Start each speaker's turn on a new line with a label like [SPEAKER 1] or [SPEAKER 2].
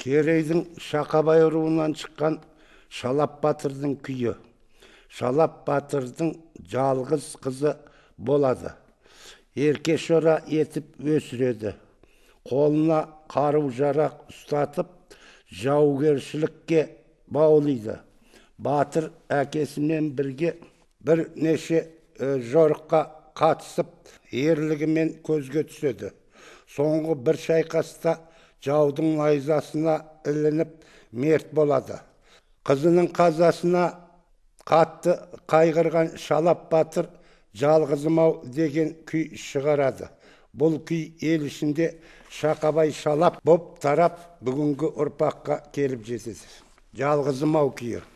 [SPEAKER 1] Керейдің Шақабай руынан шыққан Шалап батырдың күйі. Шалап батырдың жалғыз қызы болады. Еркешора етіп өсіреді. Қолына қару-жарақ ұстатып, жаугершілікке баулиды. Батыр әкесімен бірге бірнеше жорыққа қатысып, ерлігімен көзге түседі. Соңғы бір шайқаста жаудың найзасына ілініп мерт болады. Қызының қазасына қатты қайғырған Шалап батыр жалғызым-ау деген күй шығарады. Бұл күй ел ішінде Шақабай Шалап боп тарап, бүгінгі ұрпаққа келіп жетеді. Жалғызым-ау күйі.